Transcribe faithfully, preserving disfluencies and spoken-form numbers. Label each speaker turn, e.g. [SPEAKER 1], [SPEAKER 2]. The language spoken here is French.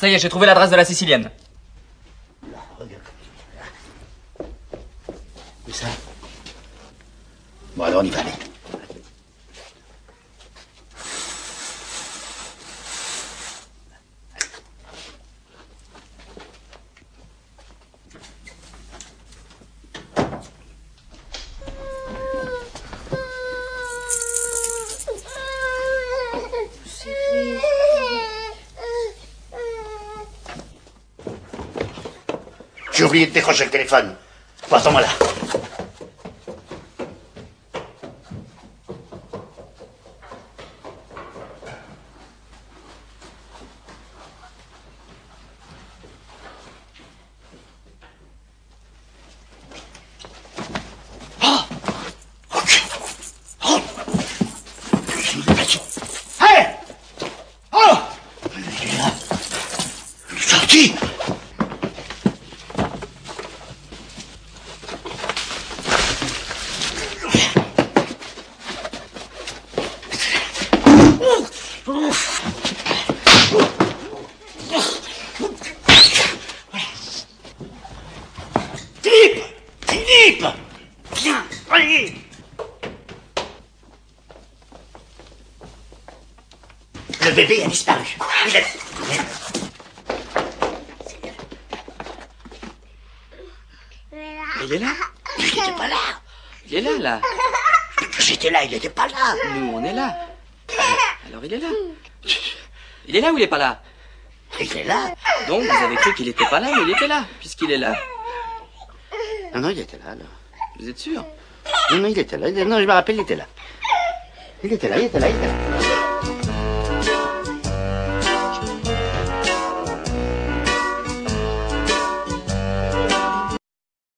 [SPEAKER 1] Ça y est, j'ai trouvé l'adresse de la Sicilienne.
[SPEAKER 2] Là, regarde. Où ça? Bon, alors on y va, allez. J'ai oublié de décrocher le téléphone. Bon, attends-moi là. Oh! Ok. Oh! Il est parti. Hey! Oh! Il est là. Il est sorti. Philippe! Philippe! Viens, allez! Le bébé a disparu. Il est...
[SPEAKER 1] Il est là.
[SPEAKER 2] Il n'était pas là.
[SPEAKER 1] Il est là, là.
[SPEAKER 2] J'étais là, il n'était pas là.
[SPEAKER 1] Nous, on est là. Alors il est là. Il est là ou il est pas là?
[SPEAKER 2] Il est là.
[SPEAKER 1] Donc, vous avez cru qu'il était pas là, mais il était là, puisqu'il est là.
[SPEAKER 2] Non, non, il était là, là.
[SPEAKER 1] Vous êtes sûr?
[SPEAKER 2] Non, non, il était là. Non, je me rappelle, il était là. Il était là, il était là, il était là.